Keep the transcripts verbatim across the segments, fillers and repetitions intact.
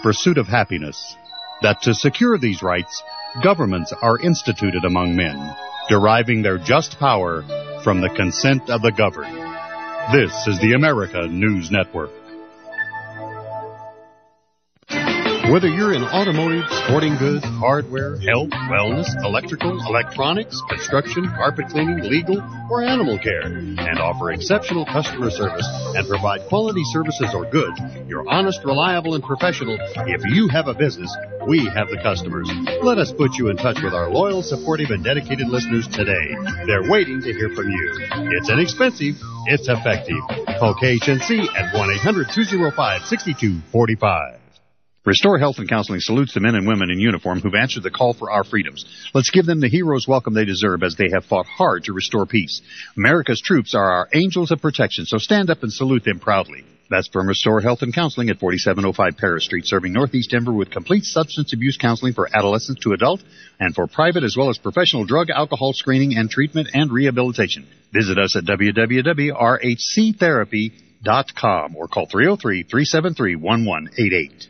pursuit of happiness, that to secure these rights, governments are instituted among men, deriving their just power from the consent of the governed. This is the America News Network. Whether you're in automotive, sporting goods, hardware, health, wellness, electrical, electronics, construction, carpet cleaning, legal, or animal care, and offer exceptional customer service and provide quality services or goods, you're honest, reliable, and professional. If you have a business, we have the customers. Let us put you in touch with our loyal, supportive, and dedicated listeners today. They're waiting to hear from you. It's inexpensive. It's effective. Call K H N C at one eight hundred two oh five six two four five. Restore Health and Counseling salutes the men and women in uniform who've answered the call for our freedoms. Let's give them the hero's welcome they deserve as they have fought hard to restore peace. America's troops are our angels of protection, so stand up and salute them proudly. That's from Restore Health and Counseling at forty-seven oh five Paris Street, serving Northeast Denver with complete substance abuse counseling for adolescents to adult and for private as well as professional drug, alcohol screening and treatment and rehabilitation. Visit us at w w w dot r h c therapy dot com or call three oh three, three seven three, one one eight eight.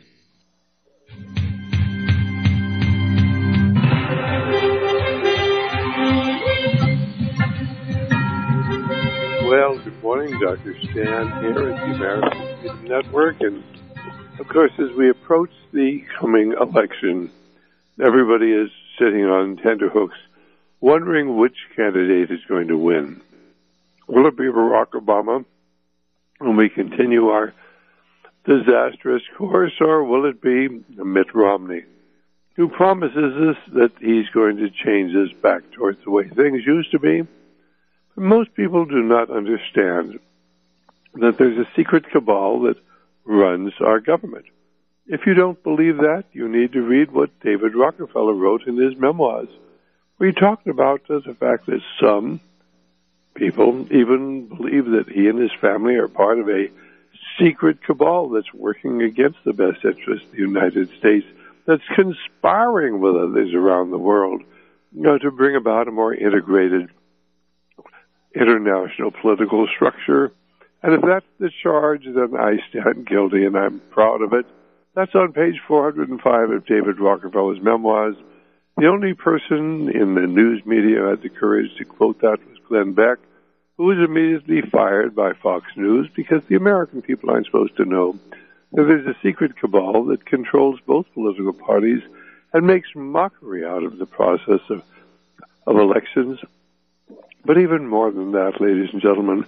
Well, good morning, Doctor Stan here at the American Freedom Network. And, of course, as we approach the coming election, everybody is sitting on tenterhooks, wondering which candidate is going to win. Will it be Barack Obama when we continue our disastrous course, or will it be Mitt Romney, who promises us that he's going to change us back towards the way things used to be? Most people do not understand that there's a secret cabal that runs our government. If you don't believe that, you need to read what David Rockefeller wrote in his memoirs, where he talked about uh, the fact that some people even believe that he and his family are part of a secret cabal that's working against the best interests of the United States, that's conspiring with others around the world, you know, to bring about a more integrated international political structure. And if that's the charge, then I stand guilty, and I'm proud of it. That's on page four hundred five of David Rockefeller's memoirs. The only person in the news media who had the courage to quote that was Glenn Beck, who was immediately fired by Fox News because the American people aren't supposed to know that there's a secret cabal that controls both political parties and makes mockery out of the process of, of elections. But even more than that, ladies and gentlemen,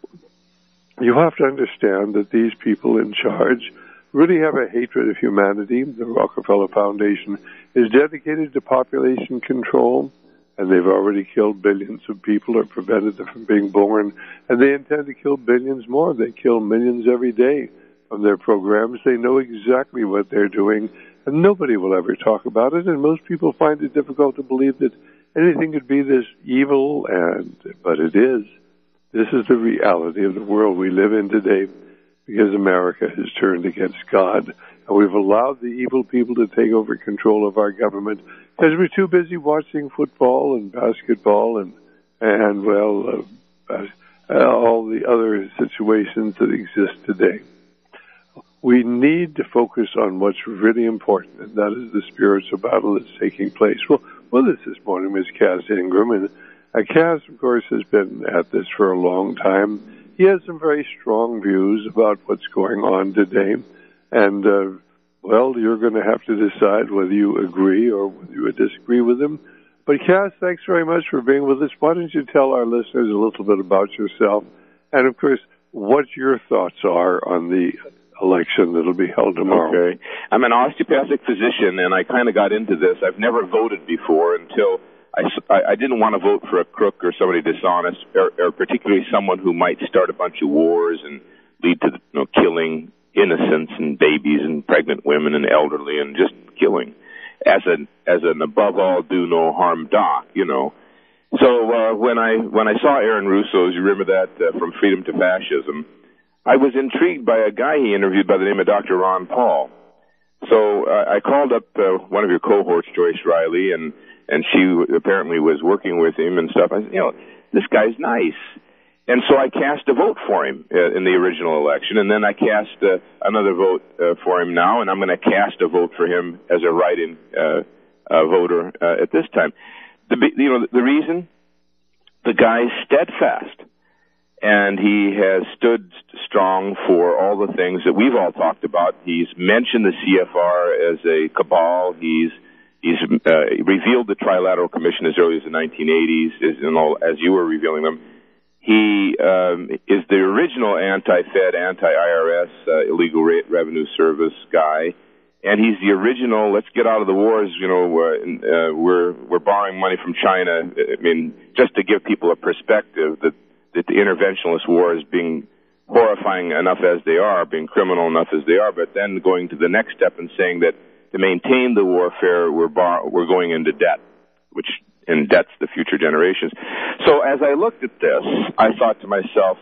you have to understand that these people in charge really have a hatred of humanity. The Rockefeller Foundation is dedicated to population control, and they've already killed billions of people or prevented them from being born, and they intend to kill billions more. They kill millions every day from their programs. They know exactly what they're doing, and nobody will ever talk about it, and most people find it difficult to believe that anything could be this evil, and but it is. This is the reality of the world we live in today, because America has turned against God, and we've allowed the evil people to take over control of our government because we're too busy watching football and basketball and, and well, uh, uh, all the other situations that exist today. We need to focus on what's really important, and that is the spiritual battle that's taking place. Well, with us this morning is Cass Ingram, and uh, Cass, of course, has been at this for a long time. He has some very strong views about what's going on today, and, uh, well, you're going to have to decide whether you agree or whether you disagree with him. But, Cass, thanks very much for being with us. Why don't you tell our listeners a little bit about yourself, and, of course, what your thoughts are on the election that'll be held tomorrow. Okay. I'm an osteopathic physician, and I kind of got into this. I've never voted before until I, I didn't want to vote for a crook or somebody dishonest, or, or particularly someone who might start a bunch of wars and lead to you know, killing innocents and babies and pregnant women and elderly and just killing. As an as an above all do no harm doc, you know. So uh, when I when I saw Aaron Russo's, you remember that uh, From Freedom to Fascism, I was intrigued by a guy he interviewed by the name of Doctor Ron Paul. So uh, I called up uh, one of your cohorts, Joyce Riley, and, and she apparently was working with him and stuff. I said, you know, this guy's nice. And so I cast a vote for him uh, in the original election, and then I cast uh, another vote uh, for him now, and I'm going to cast a vote for him as a write-in uh, uh, voter uh, at this time. The, you know, the reason? The guy's steadfast, and he has stood strong for all the things that we've all talked about. He's mentioned the C F R as a cabal. He's he's uh, revealed the Trilateral Commission as early as the nineteen eighties, as, in all, as you were revealing them. He um, is the original anti-Fed, anti-I R S, uh, illegal re- revenue service guy, and he's the original. Let's get out of the wars. You know, uh, uh, we're we're borrowing money from China. I mean, just to give people a perspective that that the interventionist wars, being horrifying enough as they are, being criminal enough as they are, but then going to the next step and saying that to maintain the warfare, we're bar- we're going into debt, which indebts the future generations. So as I looked at this, I thought to myself,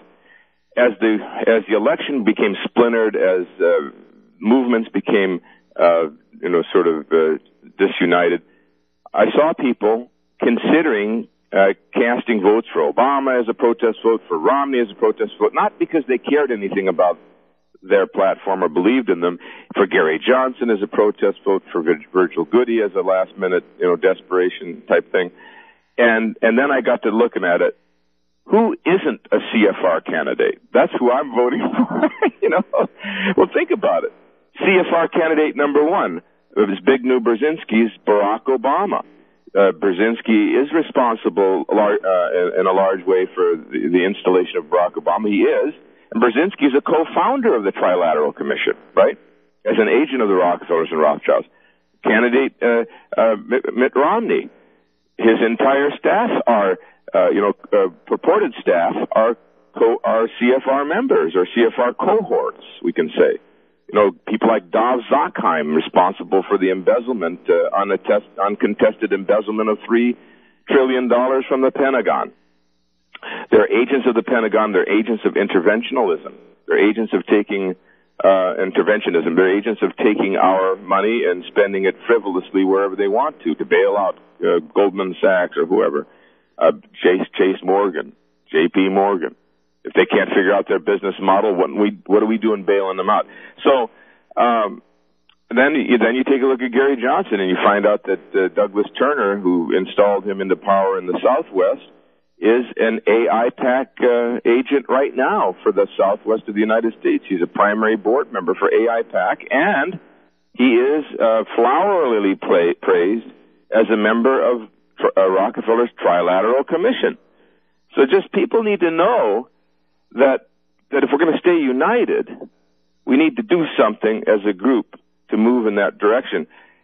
as the as the election became splintered, as uh, movements became uh, you know sort of uh, disunited, I saw people considering uh, casting votes for Obama as a protest vote, for Romney as a protest vote, not because they cared anything about their platform or believed in them, for Gary Johnson as a protest vote, for Virgil Goody as a last-minute, you know, desperation type thing. And and then I got to looking at it. Who isn't a C F R candidate? That's who I'm voting for, you know. Well, think about it. C F R candidate number one of Zbigniew Brzezinski's Barack Obama. Uh, Brzezinski is responsible uh, in a large way for the, the installation of Barack Obama. He is. And Brzezinski is a co-founder of the Trilateral Commission, right? As an agent of the Rockefellers and Rothschilds. Candidate uh, uh, Mitt Romney, his entire staff are, uh, you know, uh, purported staff are co- are C F R members or C F R cohorts, we can say. You know, people like Dov Zakheim, responsible for the embezzlement, uh, unattest- uncontested embezzlement of three trillion dollars from the Pentagon. They're agents of the Pentagon. They're agents of interventionalism. They're agents of taking uh, interventionism. They're agents of taking our money and spending it frivolously wherever they want to, to bail out uh, Goldman Sachs or whoever, uh, Chase, Chase Morgan, J P Morgan. If they can't figure out their business model, what we what are we doing bailing them out? So um, then you, then you take a look at Gary Johnson and you find out that uh, Douglas Turner, who installed him into power in the Southwest, is an A I PAC uh, agent right now for the Southwest of the United States. He's a primary board member for A I PAC, and he is uh, flowerily play, praised as a member of uh, Rockefeller's Trilateral Commission. So just people need to know that that if we're going to stay united, we need to do something as a group to move in that direction.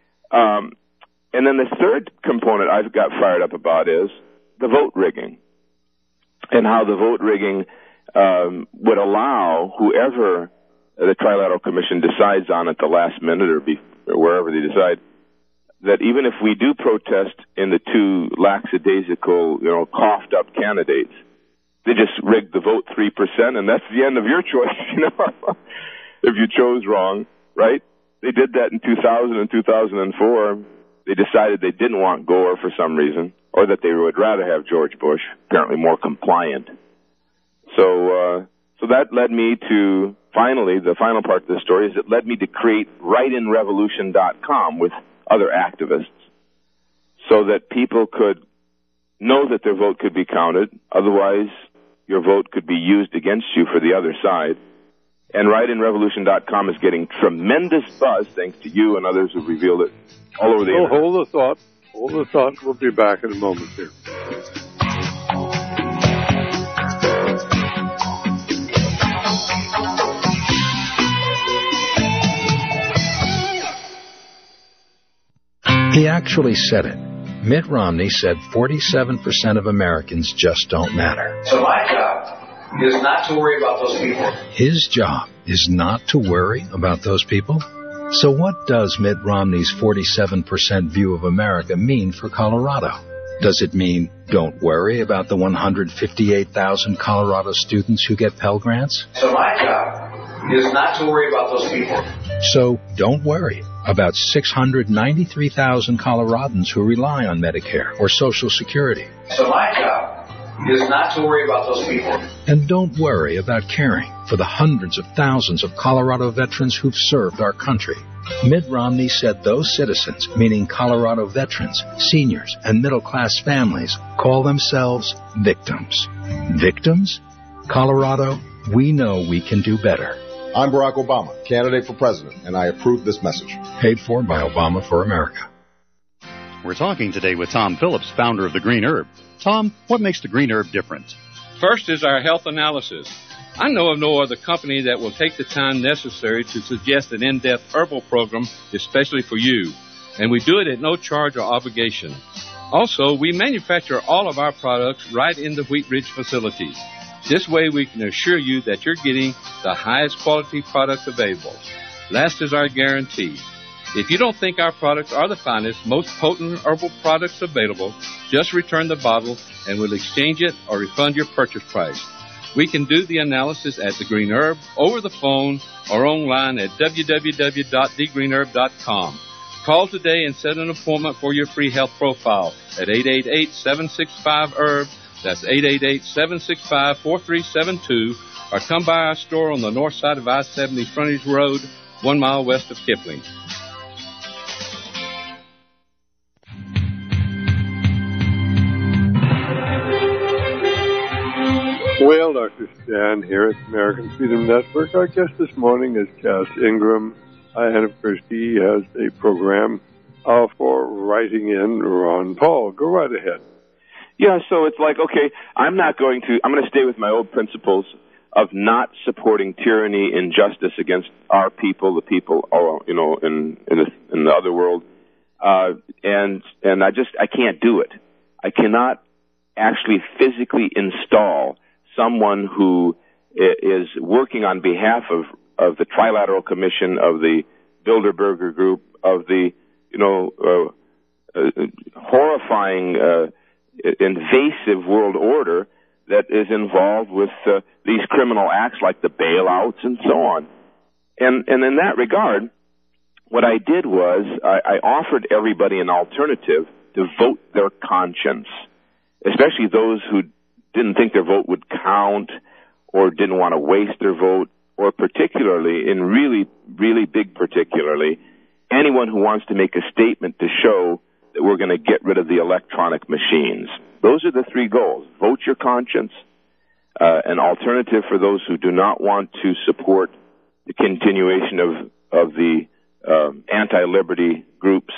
Um, and then the third component I've got fired up about is the vote rigging, and how the vote rigging um, would allow whoever the Trilateral Commission decides on at the last minute or, be, or wherever they decide, that even if we do protest in the two lackadaisical, you know, coughed-up candidates, they just rig the vote three percent, and that's the end of your choice, you know, if you chose wrong, right? They did that in two thousand and two thousand four. They decided they didn't want Gore for some reason, or that they would rather have George Bush, apparently more compliant. So, uh, so that led me to, finally, the final part of the story is it led me to create write in revolution dot com with other activists so that people could know that their vote could be counted. Otherwise, your vote could be used against you for the other side. And write in revolution dot com is getting tremendous buzz thanks to you and others who've revealed it all over the so internet. Hold the thought. Hold the thought. We'll be back in a moment here. He actually said it. Mitt Romney said forty-seven percent of Americans just don't matter. So my job is not to worry about those people. His job is not to worry about those people? So what does Mitt Romney's forty-seven percent view of America mean for Colorado? Does it mean don't worry about the one hundred fifty-eight thousand Colorado students who get Pell Grants? So my job is not to worry about those people. So don't worry about six hundred ninety-three thousand Coloradans who rely on Medicare or Social Security. So my job is not to worry about those people. And don't worry about caring for the hundreds of thousands of Colorado veterans who've served our country. Mitt Romney said those citizens, meaning Colorado veterans, seniors, and middle-class families, call themselves victims. Victims? Colorado, we know we can do better. I'm Barack Obama, candidate for president, and I approve this message. Paid for by Obama for America. We're talking today with Tom Phillips, founder of the Green Herb. Tom, what makes the Green Herb different? First is our health analysis. I know of no other company that will take the time necessary to suggest an in-depth herbal program especially for you, and we do it at no charge or obligation. Also, we manufacture all of our products right in the Wheat Ridge facilities. This way we can assure you that you're getting the highest quality product available. Last is our guarantee. If you don't think our products are the finest, most potent herbal products available, just return the bottle and we'll exchange it or refund your purchase price. We can do the analysis at The Green Herb, over the phone, or online at w w w dot the green herb dot com. Call today and set an appointment for your free health profile at eight eight eight, seven six five, herb. That's eight eight eight, seven six five, four three seven two. Or come by our store on the north side of I seventy Frontage Road, one mile west of Kipling. Well, Doctor Stan here at the American Freedom Network. Our guest this morning is Cass Ingram, uh, and of course he has a program uh, for writing in Ron Paul. Go right ahead. Yeah, so it's like, okay, I'm not going to, I'm going to stay with my old principles of not supporting tyranny, injustice against our people, the people, oh, you know, in in the, in the other world, uh, and and I just I can't do it. I cannot actually physically install someone who is working on behalf of, of the Trilateral Commission, of the Bilderberger Group, of the, you know, uh, uh, horrifying, uh, invasive world order that is involved with uh, these criminal acts like the bailouts and so on. And, and in that regard, what I did was I, I offered everybody an alternative to vote their conscience, especially those who didn't think their vote would count or didn't want to waste their vote, or particularly, in really, really big particularly, anyone who wants to make a statement to show that we're going to get rid of the electronic machines. Those are the three goals. Vote your conscience, uh, an alternative for those who do not want to support the continuation of, of the uh, anti-liberty groups.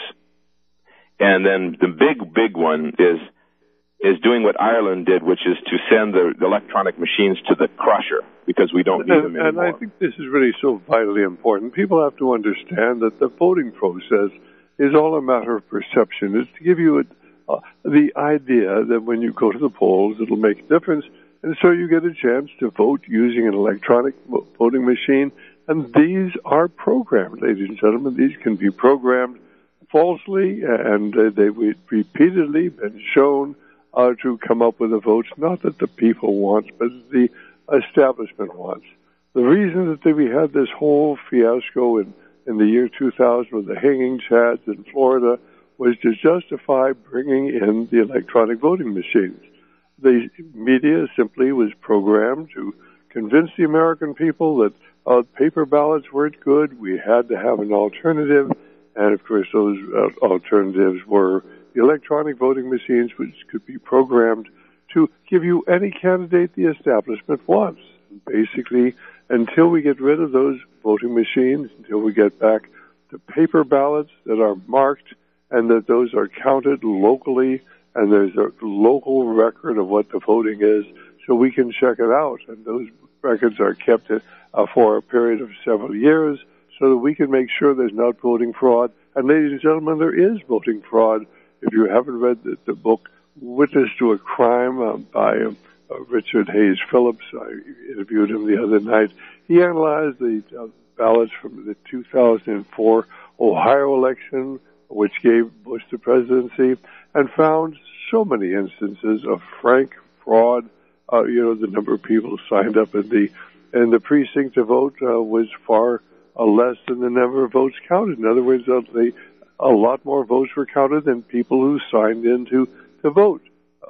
And then the big, big one is is doing what Ireland did, which is to send the, the electronic machines to the crusher, because we don't need and, them anymore. And I think this is really so vitally important. People have to understand that the voting process is all a matter of perception. It's to give you a, uh, the idea that when you go to the polls, it'll make a difference, and so you get a chance to vote using an electronic voting machine. And these are programmed, ladies and gentlemen. These can be programmed falsely, and uh, they've repeatedly been shown Uh, to come up with the votes, not that the people want, but the establishment wants. The reason that we had this whole fiasco in, in the year two thousand with the hanging chads in Florida was to justify bringing in the electronic voting machines. The media simply was programmed to convince the American people that uh, paper ballots weren't good. We had to have an alternative, and of course those uh, alternatives were the electronic voting machines, which could be programmed to give you any candidate the establishment wants. Basically, until we get rid of those voting machines, until we get back to paper ballots that are marked and that those are counted locally, and there's a local record of what the voting is, so we can check it out. And those records are kept uh, for a period of several years so that we can make sure there's not voting fraud. And ladies and gentlemen, there is voting fraud. If you haven't read the, the book Witness to a Crime uh, by uh, uh, Richard Hayes Phillips, I interviewed him the other night. He analyzed the uh, ballots from the two thousand four Ohio election, which gave Bush the presidency, and found so many instances of frank fraud. Uh, you know, the number of people signed up in the in the precinct to vote uh, was far uh, less than the number of votes counted. In other words, uh, they a lot more votes were counted than people who signed in to, to vote. Uh,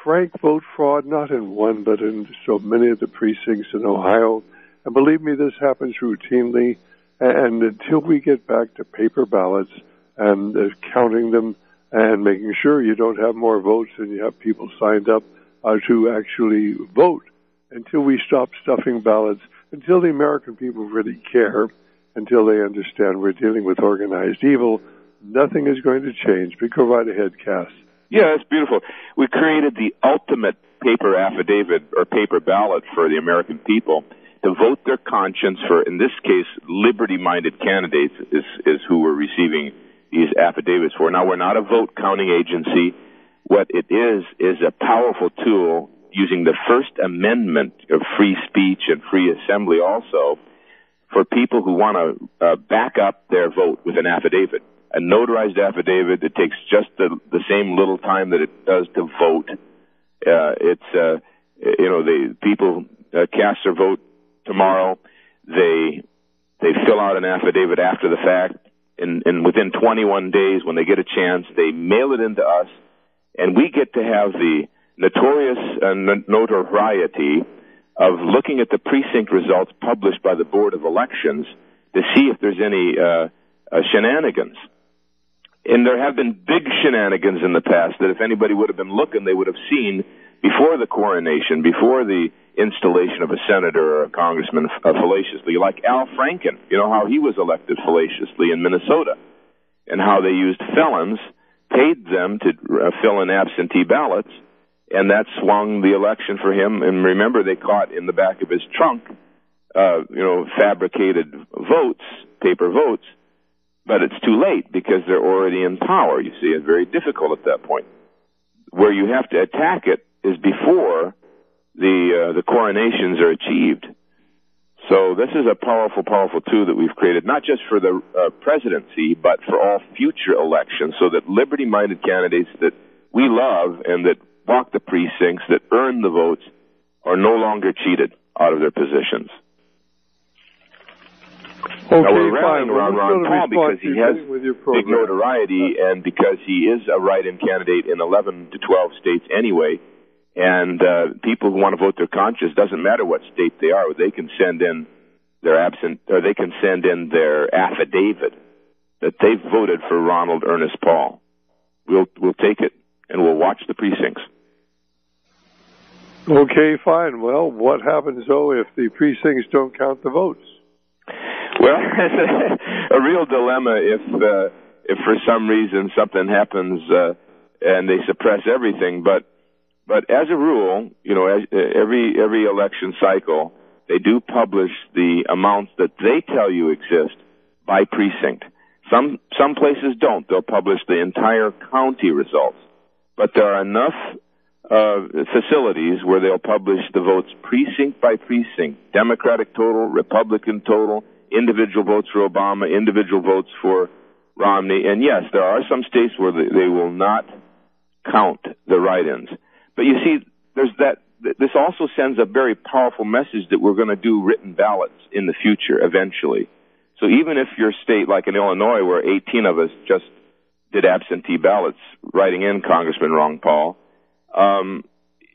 frank vote fraud, not in one, but in so many of the precincts in Ohio. And believe me, this happens routinely. And until we get back to paper ballots and uh, counting them and making sure you don't have more votes than you have people signed up uh, to actually vote, until we stop stuffing ballots, until the American people really care, until they understand we're dealing with organized evil, nothing is going to change. But go right ahead, Cass. Yeah, that's beautiful. We created the ultimate paper affidavit or paper ballot for the American people to vote their conscience for, in this case, liberty-minded candidates is, is who we're receiving these affidavits for. Now, we're not a vote-counting agency. What it is is a powerful tool using the First Amendment of free speech and free assembly also for people who want to uh, back up their vote with an affidavit. A notarized affidavit that takes just the, the same little time that it does to vote. Uh, it's, uh, you know, the people uh, cast their vote tomorrow. They they fill out an affidavit after the fact, and, and within twenty-one days, when they get a chance, they mail it into us, and we get to have the notorious uh, notoriety of looking at the precinct results published by the Board of Elections to see if there's any uh, uh, shenanigans. And there have been big shenanigans in the past that if anybody would have been looking, they would have seen before the coronation, before the installation of a senator or a congressman uh, fallaciously, like Al Franken. You know how he was elected fallaciously in Minnesota, and how they used felons, paid them to uh, fill in absentee ballots, and that swung the election for him. And remember, they caught in the back of his trunk, uh, you know, fabricated votes, paper votes, but it's too late because they're already in power. You see, it's very difficult at that point. Where you have to attack it is before the uh, the coronations are achieved. So this is a powerful, powerful tool that we've created, not just for the uh, presidency, but for all future elections, so that liberty-minded candidates that we love and that walk the precincts, that earn the votes, are no longer cheated out of their positions. Okay, now we're rallying fine. around Ron Paul because he has big notoriety uh, and because he is a write-in candidate in eleven to twelve states anyway. And uh, people who want to vote their conscience, doesn't matter what state they are, they can send in their absent, or they can send in their affidavit that they've voted for Ronald Ernest Paul. We'll we'll take it and we'll watch the precincts. Okay, fine. Well, what happens though if the precincts don't count the votes? Well, it's a, a real dilemma if uh, if for some reason something happens uh, and they suppress everything. But but as a rule, you know, as, uh, every every election cycle, they do publish the amounts that they tell you exist by precinct. Some some places don't; they'll publish the entire county results. But there are enough uh, facilities where they'll publish the votes precinct by precinct, Democratic total, Republican total, individual votes for Obama, individual votes for Romney. And yes, there are some states where they, they will not count the write-ins. But you see, there's that. This also sends a very powerful message that we're going to do written ballots in the future eventually. So even if your state, like in Illinois, where eighteen of us just did absentee ballots, writing in Congressman Ron Paul, um,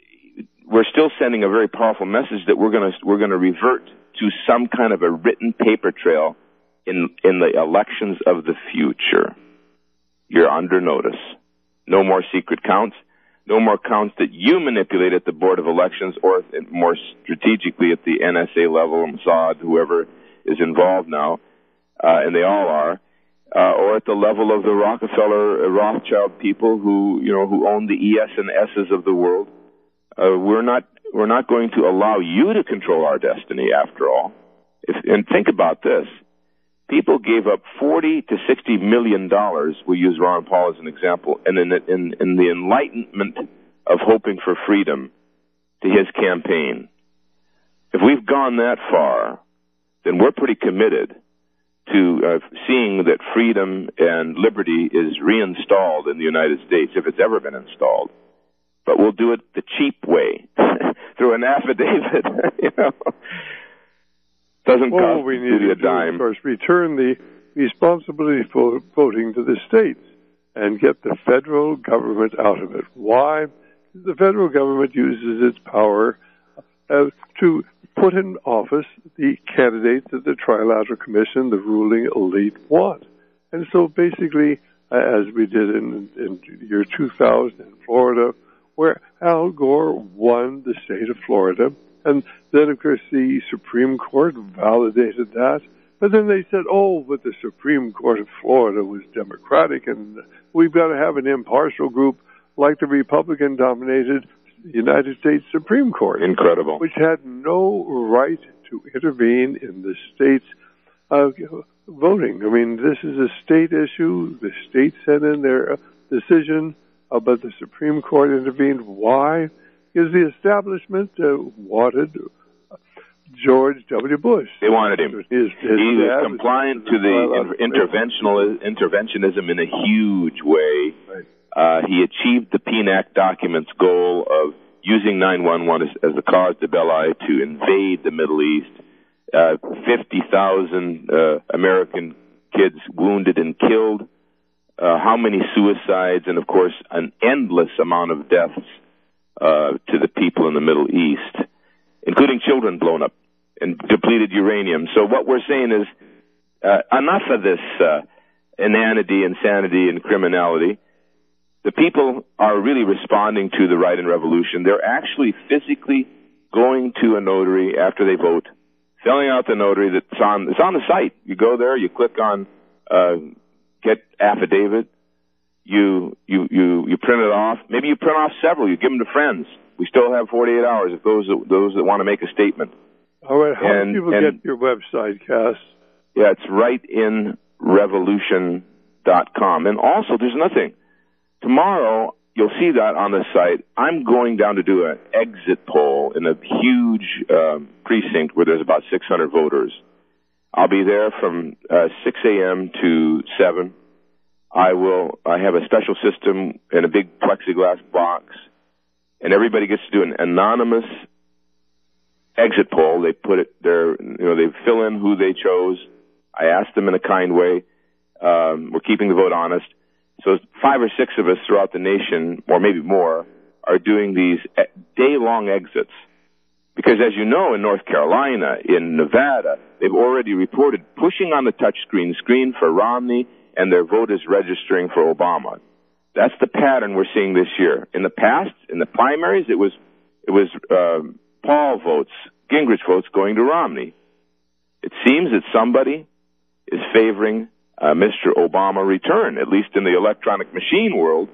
we're still sending a very powerful message that we're going to we're going to revert to some kind of a written paper trail in in the elections of the future. You're under notice. No more secret counts. No more counts that you manipulate at the Board of Elections or more strategically at the N S A level, Mossad, whoever is involved now, uh, and they all are, uh, or at the level of the Rockefeller, uh, Rothschild people who, you know, who own the E S and S's of the world. Uh, we're not we're not going to allow you to control our destiny. After all, if, and think about this. People gave up forty to sixty million dollars. We use Ron Paul as an example, and in, in, in the enlightenment of hoping for freedom to his campaign. If we've gone that far, then we're pretty committed to uh, seeing that freedom and liberty is reinstalled in the United States, if it's ever been installed. But we'll do it the cheap way, through an affidavit, you know. Doesn't well, cost we need to a dime. Of course, return the responsibility for voting to the states and get the federal government out of it. Why? the federal government uses its power uh, to put in office the candidates that the Trilateral Commission, the ruling elite, want. And so basically, uh, as we did in, in year two thousand in Florida, where Al Gore won the state of Florida, and then, of course, the Supreme Court validated that. But then they said, oh, but the Supreme Court of Florida was Democratic, and we've got to have an impartial group like the Republican-dominated United States Supreme Court. Incredible. Which had no right to intervene in the state's uh, voting. I mean, this is a state issue. The state sent in their decision, uh, but the Supreme Court intervened. Why? Because the establishment uh, wanted George W. Bush. They wanted him. His, his he was compliant to the interventional interventionism in a huge way. Right. Uh, he achieved the P N A C document's goal of using nine one one as, as the cause de belli to invade the Middle East. Uh, fifty thousand uh, American kids wounded and killed. Uh, how many suicides, and of course, an endless amount of deaths uh, to the people in the Middle East, including children blown up and depleted uranium. So what we're saying is uh, enough of this uh, inanity, insanity, and criminality. The people are really responding to the right and revolution. They're actually physically going to a notary after they vote, filling out the notary that's on, it's on the site. You go there, you click on uh, get affidavit, you, you, you, you print it off. Maybe you print off several, you give them to friends. We still have forty-eight hours if those, those that want to make a statement. All right, how and, do people and, get your website, Cass? Yeah, it's right in revolution dot com. And also, there's nothing. Tomorrow, you'll see that on the site. I'm going down to do an exit poll in a huge uh, precinct where there's about six hundred voters. I'll be there from uh, six a.m. to seven. I will. I have a special system in a big plexiglass box, and everybody gets to do an anonymous exit poll. They put it there. You know, they fill in who they chose. I ask them in a kind way. Um, we're keeping the vote honest. So five or six of us throughout the nation, or maybe more, are doing these day-long exits. Because as you know, in North Carolina, in Nevada, they've already reported pushing on the touchscreen screen for Romney, and their vote is registering for Obama. That's the pattern we're seeing this year. In the past, in the primaries, it was it was uh, Paul votes, Gingrich votes going to Romney. It seems that somebody is favoring Uh, Mister Obama return, at least in the electronic machine world.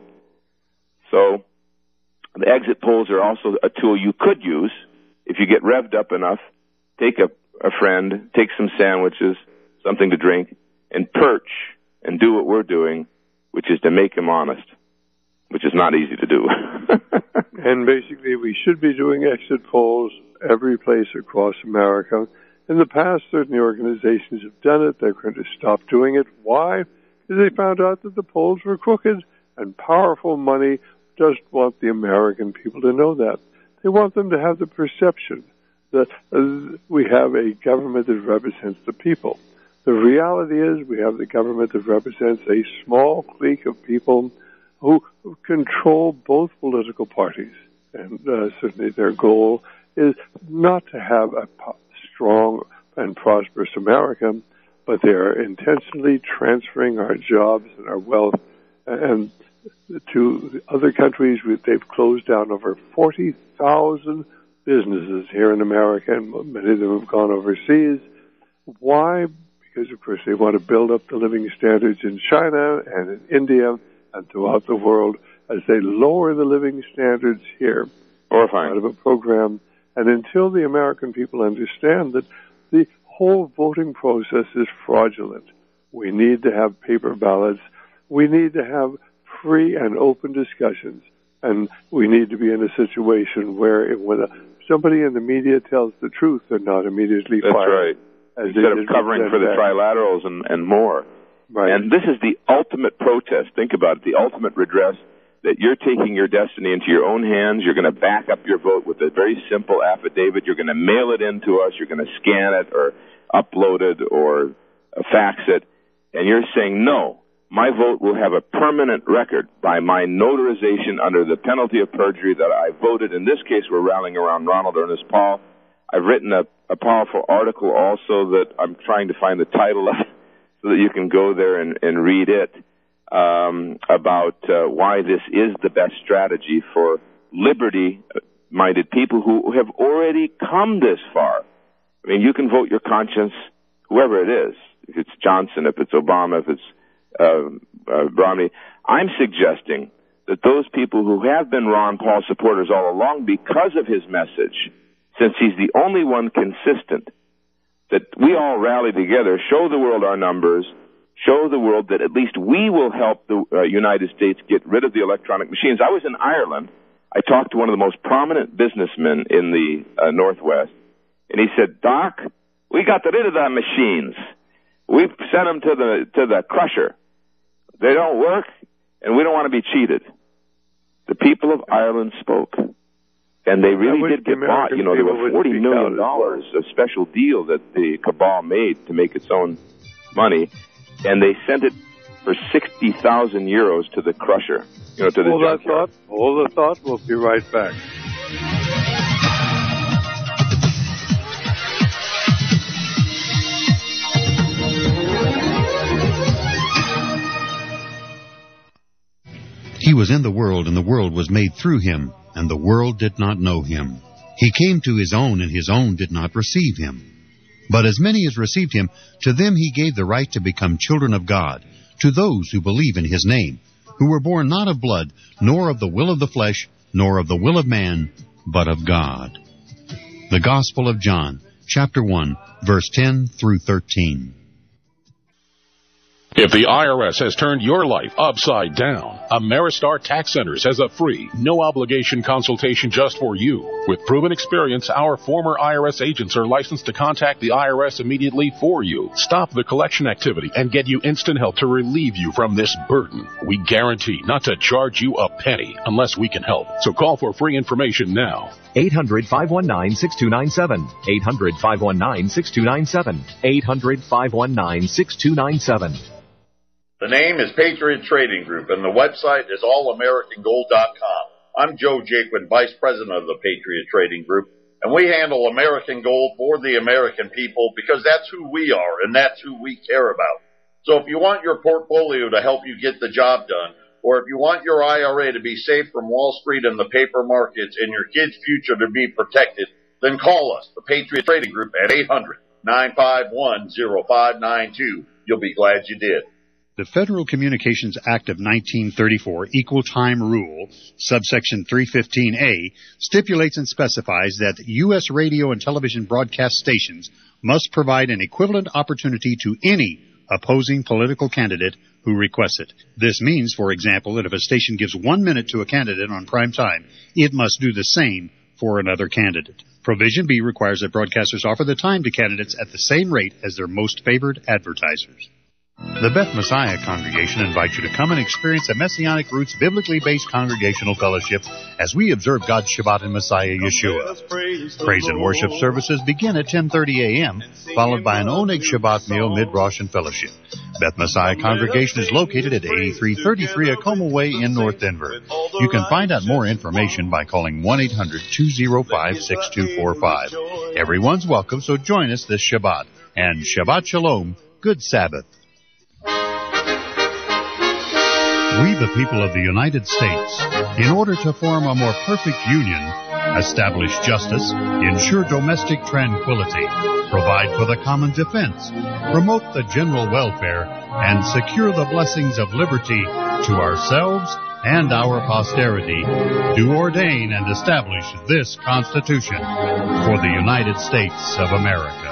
So the exit polls are also a tool you could use if you get revved up enough. Take a, a friend, take some sandwiches, something to drink, and perch and do what we're doing, which is to make him honest, which is not easy to do. And basically, we should be doing exit polls every place across America. In the past, certain organizations have done it. They're going to stop doing it. Why? Because they found out that the polls were crooked, and powerful money doesn't want the American people to know that. They want them to have the perception that uh, we have a government that represents the people. The reality is we have the government that represents a small clique of people who control both political parties. And uh, certainly their goal is not to have a po- strong and prosperous America, but they are intentionally transferring our jobs and our wealth and to other countries. They've closed down over forty thousand businesses here in America, and many of them have gone overseas. Why? Because, of course, they want to build up the living standards in China and in India and throughout the world as they lower the living standards here. Horrifying. Out of a program. And until the American people understand that the whole voting process is fraudulent, we need to have paper ballots. We need to have free and open discussions. And we need to be in a situation where if, when a, somebody in the media tells the truth, they're not immediately That's fired. That's right. Instead of covering for the back. trilaterals and, and more. Right. And this is the ultimate protest. Think about it, the ultimate redress. That you're taking your destiny into your own hands. You're going to back up your vote with a very simple affidavit. You're going to mail it in to us. You're going to scan it or upload it or fax it. And you're saying, no, my vote will have a permanent record by my notarization under the penalty of perjury that I voted. In this case, we're rallying around Ronald Ernest Paul. I've written a, a powerful article also that I'm trying to find the title of so that you can go there and, and read it, um, about uh, why this is the best strategy for liberty-minded people who have already come this far. I mean, you can vote your conscience, whoever it is, if it's Johnson, if it's Obama, if it's uh, uh, Romney. I'm suggesting that those people who have been Ron Paul supporters all along because of his message, since he's the only one consistent, that we all rally together, show the world our numbers, show the world that at least we will help the uh, United States get rid of the electronic machines. I was in Ireland. I talked to one of the most prominent businessmen in the uh, Northwest, and he said, Doc, we got rid of the machines. We've sent them to the to the crusher. They don't work, and we don't want to be cheated. The people of Ireland spoke. And they really did get bought. You know, there were forty million dollars of special deal that the cabal made to make its own money, and they sent it for sixty thousand euros to the crusher, you know, to the Hold that thought. Hold the thought. We'll be right back. He was in the world, and the world was made through him, and the world did not know him. He came to his own, and his own did not receive him. But as many as received him, to them he gave the right to become children of God, to those who believe in his name, who were born not of blood, nor of the will of the flesh, nor of the will of man, but of God. The Gospel of John, chapter one, verse ten through thirteen. If the I R S has turned your life upside down, Ameristar Tax Centers has a free, no-obligation consultation just for you. With proven experience, our former I R S agents are licensed to contact the I R S immediately for you, stop the collection activity, and get you instant help to relieve you from this burden. We guarantee not to charge you a penny unless we can help. So call for free information now. eight hundred, five one nine, six two nine seven. eight hundred, five one nine, six two nine seven. eight hundred, five one nine, six two nine seven. The name is Patriot Trading Group, and the website is all american gold dot com. I'm Joe Jaquin, Vice President of the Patriot Trading Group, and we handle American gold for the American people because that's who we are, and that's who we care about. So if you want your portfolio to help you get the job done, or if you want your I R A to be safe from Wall Street and the paper markets and your kids' future to be protected, then call us, the Patriot Trading Group, at eight hundred, nine five one, oh five nine two. You'll be glad you did. The Federal Communications Act of nineteen thirty-four, Equal Time Rule, subsection three fifteen A, stipulates and specifies that U S radio and television broadcast stations must provide an equivalent opportunity to any opposing political candidate who requests it. This means, for example, that if a station gives one minute to a candidate on prime time, it must do the same for another candidate. Provision B requires that broadcasters offer the time to candidates at the same rate as their most favored advertisers. The Beth Messiah Congregation invites you to come and experience a Messianic Roots biblically-based congregational fellowship as we observe God's Shabbat in Messiah Yeshua. Praise and worship services begin at ten thirty a.m., followed by an Oneg Shabbat meal, mid-Rosh, and fellowship. Beth Messiah Congregation is located at eighty-three thirty-three Acoma Way in North Denver. You can find out more information by calling one eight hundred, two oh five, six two four five. Everyone's welcome, so join us this Shabbat. And Shabbat Shalom, good Sabbath. We, the people of the United States, in order to form a more perfect union, establish justice, ensure domestic tranquility, provide for the common defense, promote the general welfare, and secure the blessings of liberty to ourselves and our posterity, do ordain and establish this Constitution for the United States of America.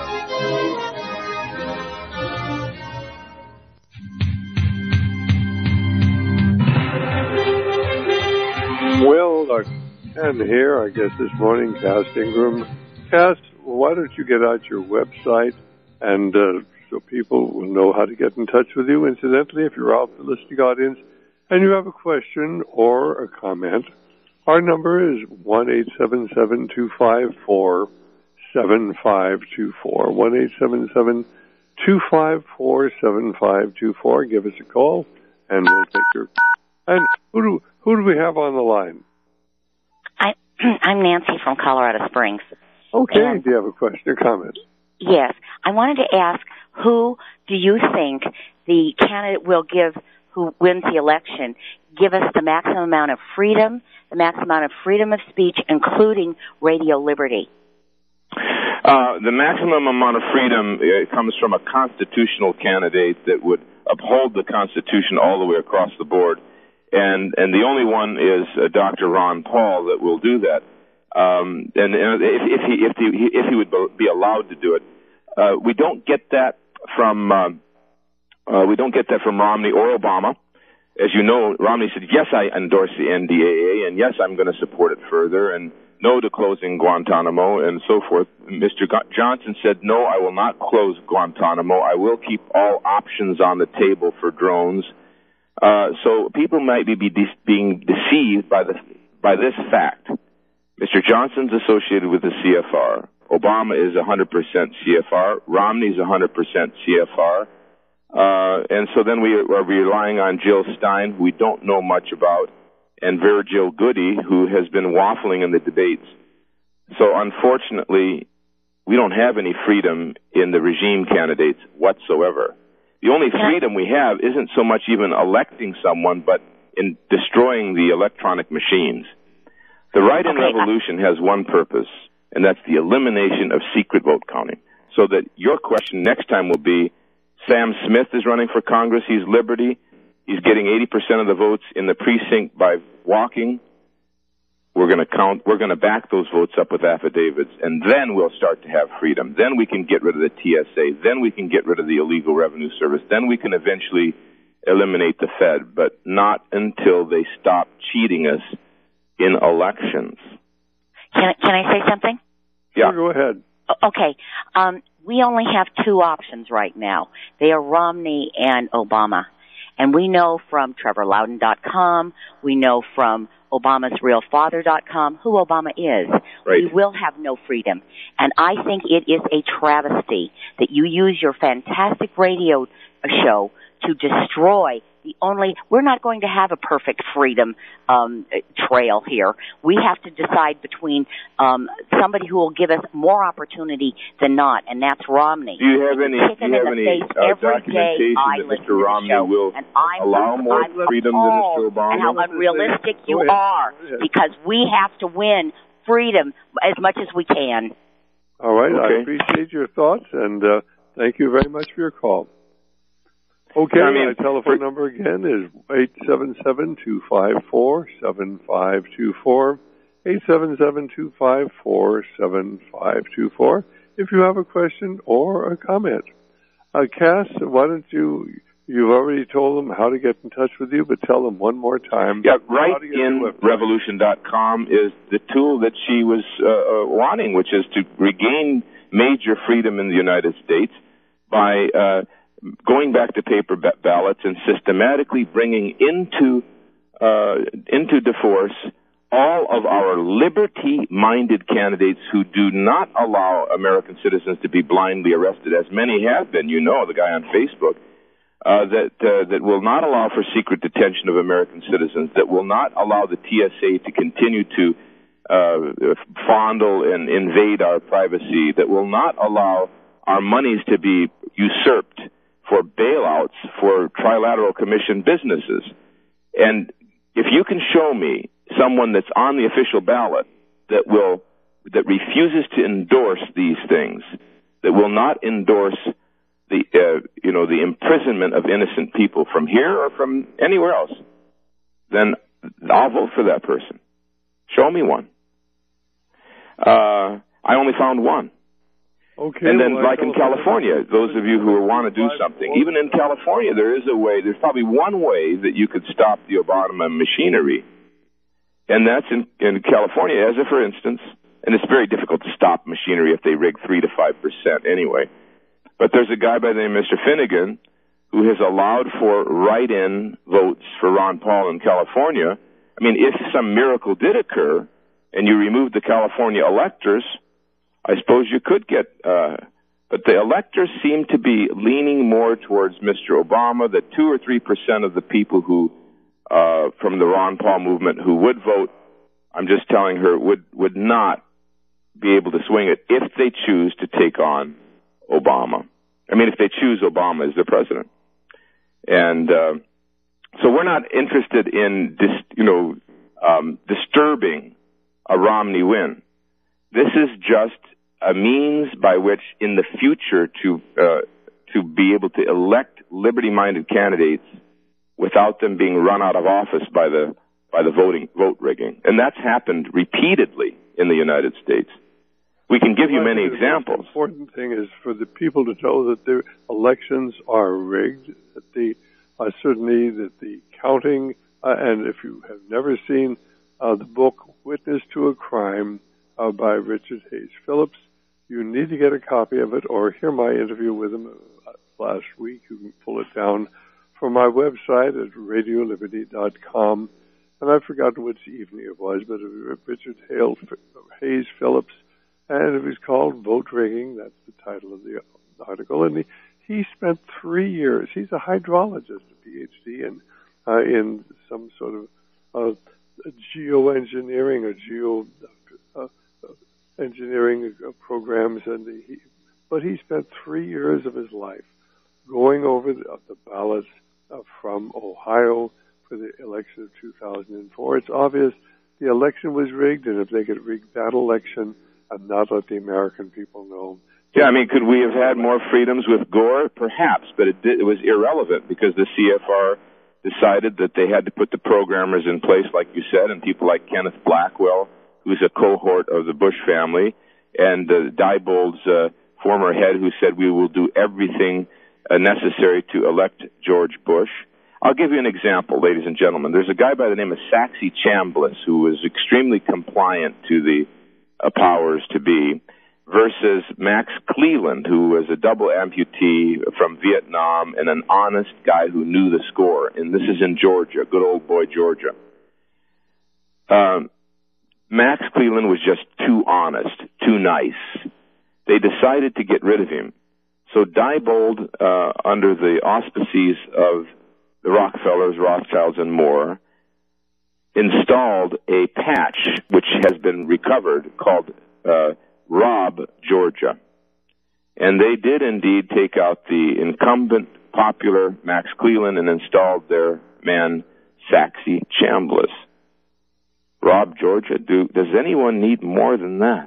Well, our Ken here, I guess this morning, Cass Ingram. Cass, why don't you get out your website and uh, so people will know how to get in touch with you. Incidentally, if you're out the listening audience and you have a question or a comment, our number is one eight seven seven, two five four, seven five two four. one eight seven seven, two five four, seven five two four. Give us a call and we'll take your. And who do who do we have on the line? I I'm Nancy from Colorado Springs. Okay. And, do you have a question or comment? Yes, I wanted to ask, who do you think the candidate will give who wins the election give us the maximum amount of freedom, the maximum amount of freedom of speech, including radio liberty? Uh, the maximum amount of freedom uh, comes from a constitutional candidate that would uphold the Constitution all the way across the board, and and the only one is uh, Doctor Ron Paul that will do that. Um, and, and if, if he if he if he would be allowed to do it, uh, we don't get that from uh, uh, we don't get that from Romney or Obama. As you know, Romney said, yes, I endorse the N D A A, and yes, I'm going to support it further, and no to closing Guantanamo, and so forth. Mister Johnson said, no, I will not close Guantanamo. I will keep all options on the table for drones. Uh, so people might be de- being deceived by the by this fact. Mister Johnson's associated with the C F R. Obama is one hundred percent C F R. Romney's one hundred percent C F R. Uh, and so then we are relying on Jill Stein, who we don't know much about, and Virgil Goody, who has been waffling in the debates. So unfortunately, we don't have any freedom in the regime candidates whatsoever. The only freedom we have isn't so much even electing someone, but in destroying the electronic machines. The Right-In okay. Revolution has one purpose, and that's the elimination of secret vote counting. So that your question next time will be, Sam Smith is running for Congress. He's Liberty. He's getting eighty percent of the votes in the precinct by walking. We're going to count, we're going to back those votes up with affidavits, and then we'll start to have freedom. Then we can get rid of the T S A. Then we can get rid of the illegal revenue service. Then we can eventually eliminate the Fed, but not until they stop cheating us in elections. Can I, can I say something? Yeah. Sure, go ahead. Okay. Um, we only have two options right now. They are Romney and Obama. And we know from Trevor Loudon dot com, we know from Obama's Real Father dot com who Obama is. Right. We will have no freedom. And I think it is a travesty that you use your fantastic radio show to destroy the only, we're not going to have a perfect freedom um, trail here. We have to decide between um, somebody who will give us more opportunity than not, and that's Romney. Do you have any, do you have any uh, documentation that Mister Romney will allow more I'm freedom than Mister Obama? And how unrealistic you are, because we have to win freedom as much as we can. All right, okay. I appreciate your thoughts, and uh, thank you very much for your call. Okay, I mean, my telephone for, number again is eight seven seven, two five four, seven five two four, eight seven seven, two five four, seven five two four, if you have a question or a comment. Uh, Cass, why don't you, you've already told them how to get in touch with you, but tell them one more time. Yeah, right in revolution dot com is the tool that she was uh, wanting, which is to regain major freedom in the United States by uh, going back to paper ba- ballots and systematically bringing into uh, into divorce all of our liberty-minded candidates who do not allow American citizens to be blindly arrested, as many have been. You know, the guy on Facebook, uh, that uh, that will not allow for secret detention of American citizens, that will not allow the T S A to continue to uh, fondle and invade our privacy, that will not allow our monies to be usurped for bailouts for trilateral commission businesses. And if you can show me someone that's on the official ballot that will, that refuses to endorse these things, that will not endorse the, uh, you know, the imprisonment of innocent people from here or from anywhere else, then I'll vote for that person. Show me one. Uh, I only found one. Okay, and then, well, like in California, those of you who want to do something, even in California, there is a way, there's probably one way that you could stop the Obama machinery. And that's in, in California, as a for instance, and it's very difficult to stop machinery if they rig three to five percent anyway. But there's a guy by the name of Mister Finnegan who has allowed for write-in votes for Ron Paul in California. I mean, if some miracle did occur and you removed the California electors, I suppose you could get uh, But the electors seem to be leaning more towards Mister Obama, that two or three percent of the people who, uh, from the Ron Paul movement who would vote, I'm just telling her, would, would not be able to swing it if they choose to take on Obama. I mean, if they choose Obama as their president. And, uh, so we're not interested in, dis, you know, um, disturbing a Romney win. This is just a means by which, in the future, to uh, to be able to elect liberty-minded candidates without them being run out of office by the by the voting vote rigging, and that's happened repeatedly in the United States. We can give you many examples. The important thing is for the people to know that the elections are rigged. That the uh, certainly that the counting, uh, and if you have never seen uh, the book "Witness to a Crime" uh, by Richard Hayes Phillips, you need to get a copy of it, or hear my interview with him uh, last week. You can pull it down from my website at radio liberty dot com. And I've forgotten which evening it was, but it was Richard Hayes Phillips, and it was called Vote Rigging. That's the title of the article. And he, he spent three years. He's a hydrologist, a P H D in, uh, in some sort of uh, geoengineering or geo... Uh, engineering programs, and he, but he spent three years of his life going over the, the ballots uh, from Ohio for the election of two thousand four. It's obvious the election was rigged, and if they could rig that election and not let the American people know. Yeah, I mean, could we have had more freedoms with Gore? Perhaps, but it, did, it was irrelevant because the C F R decided that they had to put the programmers in place, like you said, and people like Kenneth Blackwell, who's a cohort of the Bush family, and uh, Diebold's uh, former head, who said we will do everything uh, necessary to elect George Bush. I'll give you an example, ladies and gentlemen. There's a guy by the name of Saxy Chambliss who was extremely compliant to the uh, powers to be, versus Max Cleland, who was a double amputee from Vietnam and an honest guy who knew the score. And this is in Georgia, good old boy Georgia. Um, Max Cleland was just too honest, too nice. They decided to get rid of him. So Diebold, uh, under the auspices of the Rockefellers, Rothschilds, and more, installed a patch which has been recovered called uh, Rob Georgia. And they did indeed take out the incumbent popular Max Cleland and installed their man Saxy Chambliss. Rob Georgia, do, does anyone need more than that?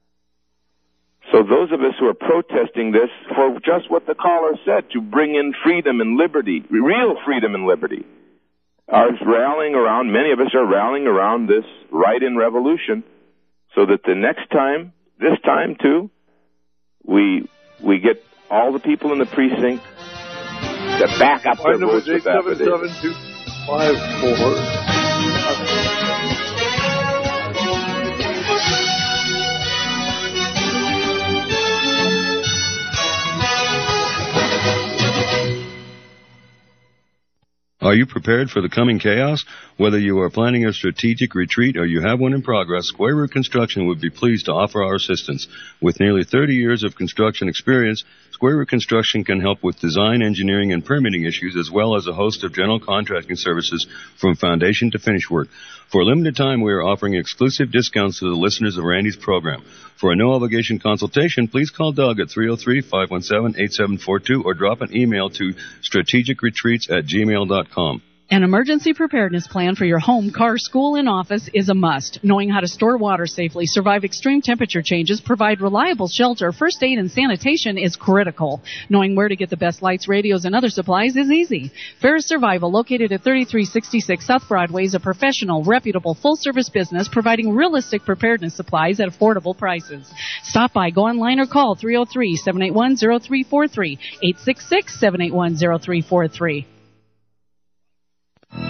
So those of us who are protesting this for just what the caller said, to bring in freedom and liberty, real freedom and liberty, are rallying around, many of us are rallying around this write-in revolution so that the next time, this time too, we we get all the people in the precinct to back up their votes with affidavits. Are you prepared for the coming chaos? Whether you are planning a strategic retreat or you have one in progress, Square Root Construction would be pleased to offer our assistance. With nearly thirty years of construction experience, Square Root Construction can help with design, engineering, and permitting issues, as well as a host of general contracting services from foundation to finish work. For a limited time, we are offering exclusive discounts to the listeners of Randy's program. For a no-obligation consultation, please call Doug at three oh three, five one seven, eight seven four two or drop an email to strategic retreats at gmail dot com. An emergency preparedness plan for your home, car, school, and office is a must. Knowing how to store water safely, survive extreme temperature changes, provide reliable shelter, first aid, and sanitation is critical. Knowing where to get the best lights, radios, and other supplies is easy. Ferris Survival, located at thirty-three sixty-six South Broadway, is a professional, reputable, full-service business providing realistic preparedness supplies at affordable prices. Stop by, go online, or call three oh three, seven eight one, oh three four three, eight six six, seven eight one, oh three four three.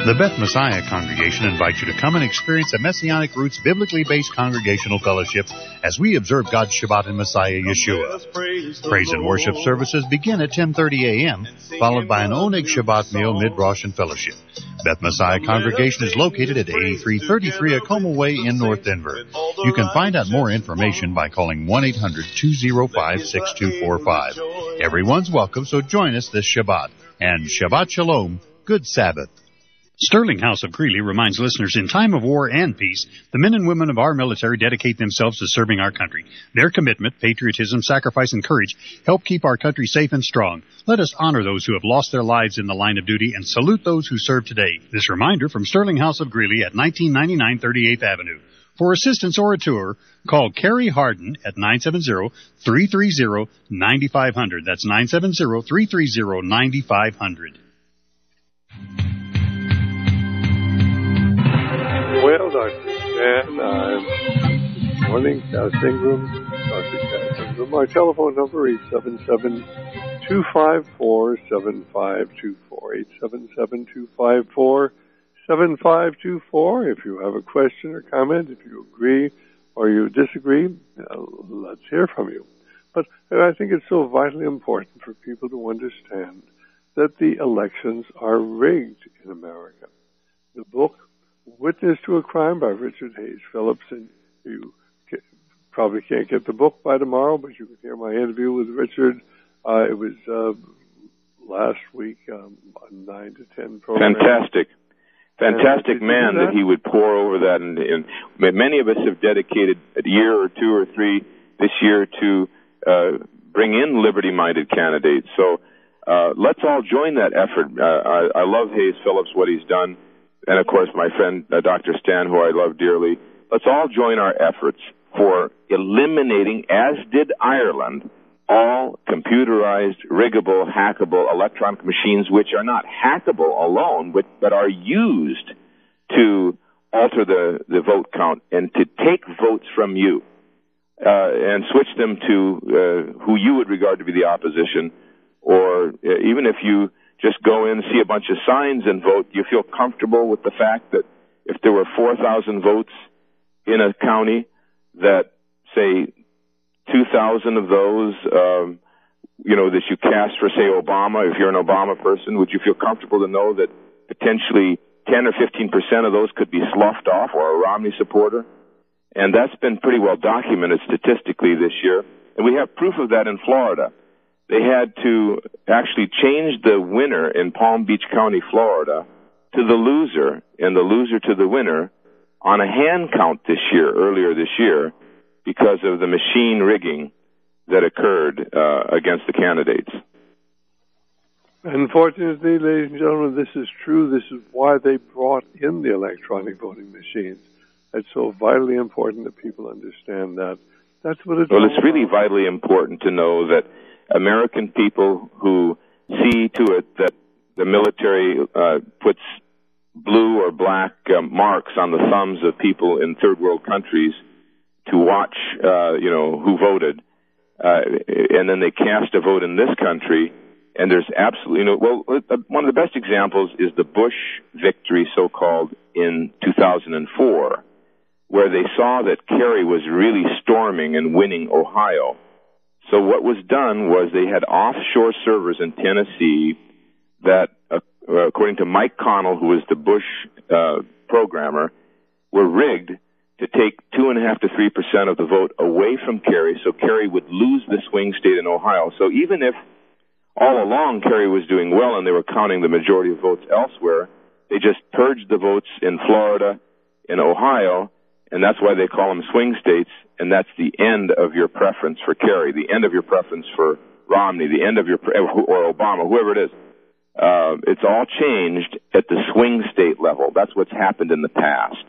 The Beth Messiah Congregation invites you to come and experience a Messianic Roots biblically based congregational fellowship as we observe God's Shabbat in Messiah Yeshua. Praise and worship services begin at ten thirty a.m., followed by an Oneg Shabbat meal, mid-Rosh, and fellowship. Beth Messiah Congregation is located at eighty-three thirty-three Acoma Way in North Denver. You can find out more information by calling one eight hundred two oh five six two four five. Everyone's welcome, so join us this Shabbat. And Shabbat Shalom, good Sabbath. Sterling House of Greeley reminds listeners in time of war and peace, the men and women of our military dedicate themselves to serving our country. Their commitment, patriotism, sacrifice, and courage help keep our country safe and strong. Let us honor those who have lost their lives in the line of duty and salute those who serve today. This reminder from Sterling House of Greeley at nineteen ninety-nine thirty-eighth Avenue. For assistance or a tour, call Carrie Harden at nine seven zero, three three zero, nine five zero zero. That's nine seven zero, three three zero, nine five zero zero. Well, Doctor Stan, uh, morning, Cass Ingram, Doctor Cass Ingram. My telephone number, eight seven seven, two five four, seven five two four, eight seven seven, two five four, seven five two four. If you have a question or comment, if you agree or you disagree, uh, let's hear from you. But I think it's so vitally important for people to understand that the elections are rigged in America. The book, Witness to a Crime by Richard Hayes Phillips, and you can, probably can't get the book by tomorrow, but you can hear my interview with Richard. Uh, it was uh, last week um, on nine to ten program. Fantastic. Fantastic man that? that he would pour over that. And, and many of us have dedicated a year or two or three this year to uh, bring in liberty-minded candidates. So uh, let's all join that effort. Uh, I, I love Hayes Phillips, what he's done. And, of course, my friend uh, Doctor Stan, who I love dearly. Let's all join our efforts for eliminating, as did Ireland, all computerized, riggable, hackable electronic machines which are not hackable alone, but, but are used to alter the, the vote count and to take votes from you uh, and switch them to uh, who you would regard to be the opposition. Or uh, even if you just go in, see a bunch of signs and vote, you feel comfortable with the fact that if there were four thousand votes in a county, that, say, two thousand of those, um, you know, that you cast for, say, Obama, if you're an Obama person, would you feel comfortable to know that potentially ten or fifteen percent of those could be sloughed off, or a Romney supporter? And that's been pretty well documented statistically this year. And we have proof of that in Florida. They had to actually change the winner in Palm Beach County, Florida, to the loser, and the loser to the winner on a hand count this year, earlier this year, because of the machine rigging that occurred uh, against the candidates. Unfortunately, ladies and gentlemen, this is true. This is why they brought in the electronic voting machines. It's so vitally important that people understand that. That's what it's Well, all it's really about. vitally important to know that American people who see to it that the military uh, puts blue or black uh, marks on the thumbs of people in third world countries to watch, uh, you know, who voted, uh, and then they cast a vote in this country, and there's absolutely no, well, one of the best examples is the Bush victory, so-called, in two thousand four, where they saw that Kerry was really storming and winning Ohio. So what was done was they had offshore servers in Tennessee that, uh, according to Mike Connell, who was the Bush uh, programmer, were rigged to take two and a half to three percent of the vote away from Kerry, so Kerry would lose the swing state in Ohio. So even if all along Kerry was doing well and they were counting the majority of votes elsewhere, they just purged the votes in Florida, in Ohio, and that's why they call them swing states, and that's the end of your preference for Kerry, the end of your preference for Romney, the end of your, or Obama, whoever it is. Uh, it's all changed at the swing state level. That's what's happened in the past.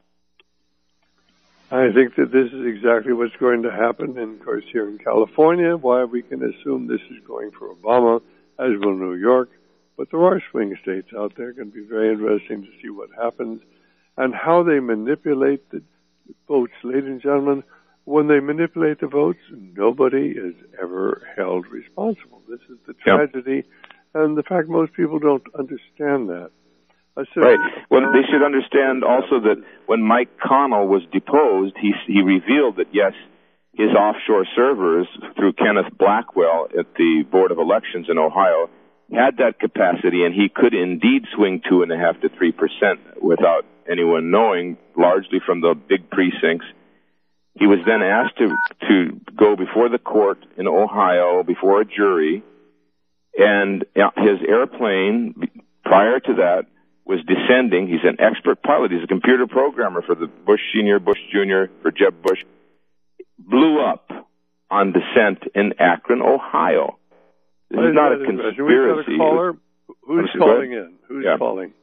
I think that this is exactly what's going to happen, and of course here in California, why we can assume this is going for Obama, as will New York, but there are swing states out there. It's going to be very interesting to see what happens and how they manipulate the votes. Ladies and gentlemen, when they manipulate the votes, nobody is ever held responsible. This is the tragedy, yep. And the fact most people don't understand that. Right. Well, they should understand also that when Mike Connell was deposed, he he revealed that, yes, his offshore servers, through Kenneth Blackwell at the Board of Elections in Ohio, had that capacity, and he could indeed swing two and a half to three percent without anyone knowing, largely from the big precincts. He was then asked to to go before the court in Ohio, before a jury, and his airplane, prior to that, was descending. He's an expert pilot. He's a computer programmer for the Bush Senior, Bush Junior, for Jeb Bush. Blew up on descent in Akron, Ohio. This is not a conspiracy. We got a caller. Who's calling in? Who's yeah. calling?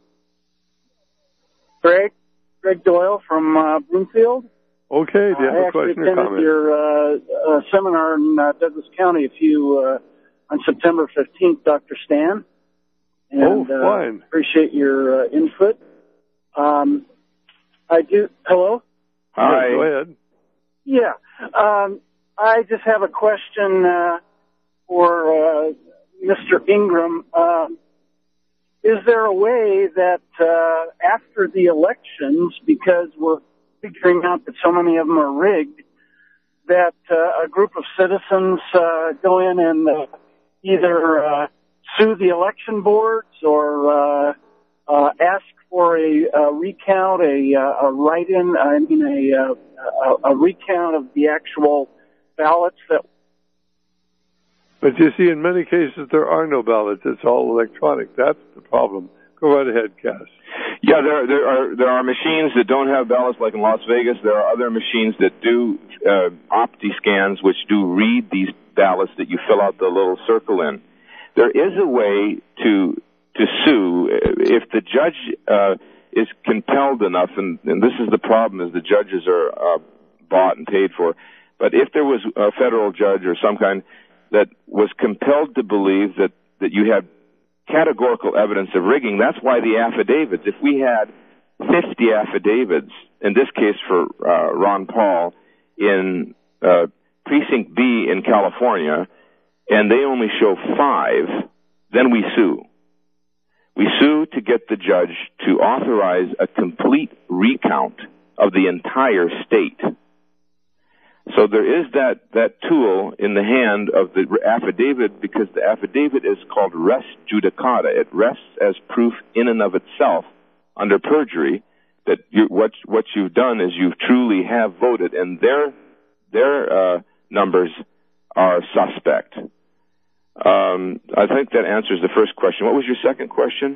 Greg. Greg Doyle from uh, Broomfield. Okay. Do you have uh, a question or comment? I actually attended your uh, uh, seminar in uh, Douglas County a few uh, on September fifteenth, Doctor Stan. And, oh, fine. Uh, appreciate your uh, input. Um, I do. Hello? Hi. Yeah, go ahead. Yeah. Um, I just have a question uh, for uh, Mister Ingram. Um, is there a way that uh, after the elections, because we're figuring out that so many of them are rigged, that uh, a group of citizens uh, go in and uh, either uh, sue the election boards or uh, uh, ask for a, a recount, a, a write-in, I mean a, a, a recount of the actual ballots that... But you see, in many cases, there are no ballots. It's all electronic. That's the problem. Go right ahead, Cass. Yeah, there there are there are machines that don't have ballots, like in Las Vegas. There are other machines that do uh, opti scans, which do read these ballots that you fill out the little circle in. There is a way to to sue if the judge uh, is compelled enough, and, and this is the problem: is the judges are uh, bought and paid for. But if there was a federal judge or some kind that was compelled to believe that that you had categorical evidence of rigging, that's why the affidavits. If we had fifty affidavits, in this case for uh, Ron Paul in uh, Precinct B in California, and they only show five, then we sue. We sue to get the judge to authorize a complete recount of the entire state. So there is that, that tool in the hand of the affidavit, because the affidavit is called res judicata. It rests as proof in and of itself under perjury that you, what, what you've done is you truly have voted, and their, their uh, numbers are suspect. Um, I think that answers the first question. What was your second question?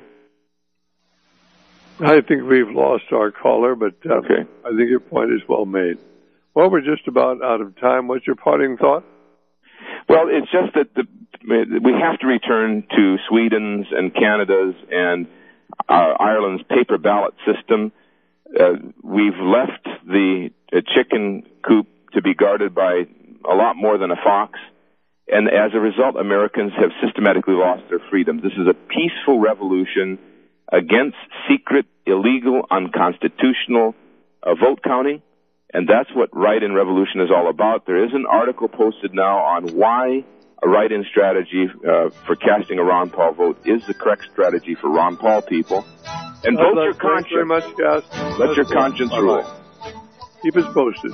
I think we've lost our caller, but uh, okay. I think your point is well made. Well, we're just about out of time. What's your parting thought? Well, it's just that the, we have to return to Sweden's and Canada's and uh, Ireland's paper ballot system. Uh, we've left the uh, chicken coop to be guarded by a lot more than a fox. And as a result, Americans have systematically lost their freedoms. This is a peaceful revolution against secret, illegal, unconstitutional uh, vote counting. And that's what write-in revolution is all about. There is an article posted now on why a write-in strategy uh, for casting a Ron Paul vote is the correct strategy for Ron Paul people. And vote your conscience. Very much, guys. Let your conscience rule. Keep us posted.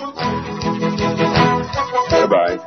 Bye-bye.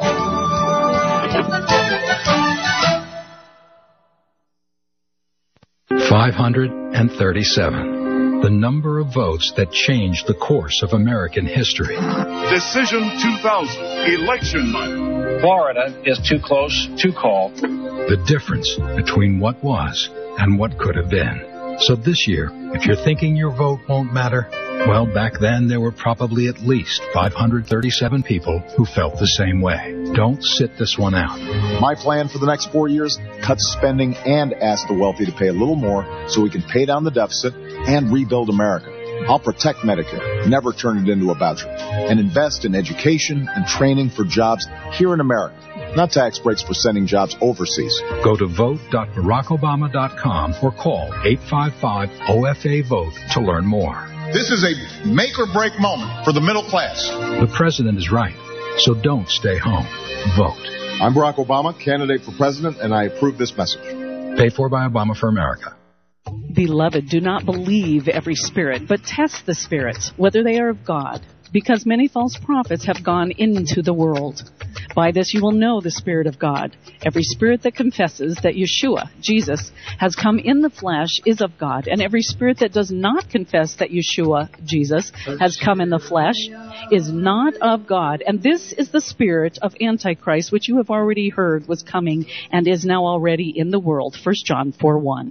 five hundred thirty-seven. The number of votes that changed the course of American history. Decision two thousand, election night. Florida is too close to call. The difference between what was and what could have been. So this year, if you're thinking your vote won't matter, well, back then there were probably at least five hundred thirty-seven people who felt the same way. Don't sit this one out. My plan for the next four years, cut spending and ask the wealthy to pay a little more so we can pay down the deficit and rebuild America. I'll protect Medicare, never turn it into a voucher, and invest in education and training for jobs here in America, not tax breaks for sending jobs overseas. Go to vote dot barack obama dot com or call eight five five O F A VOTE to learn more. This is a make-or-break moment for the middle class. The president is right, so don't stay home. Vote. I'm Barack Obama, candidate for president, and I approve this message. Paid for by Obama for America. Beloved, do not believe every spirit, but test the spirits, whether they are of God, because many false prophets have gone into the world. By this you will know the Spirit of God. Every spirit that confesses that Yeshua, Jesus, has come in the flesh is of God, and every spirit that does not confess that Yeshua, Jesus, has come in the flesh is not of God. And this is the spirit of Antichrist, which you have already heard was coming and is now already in the world. First John four one.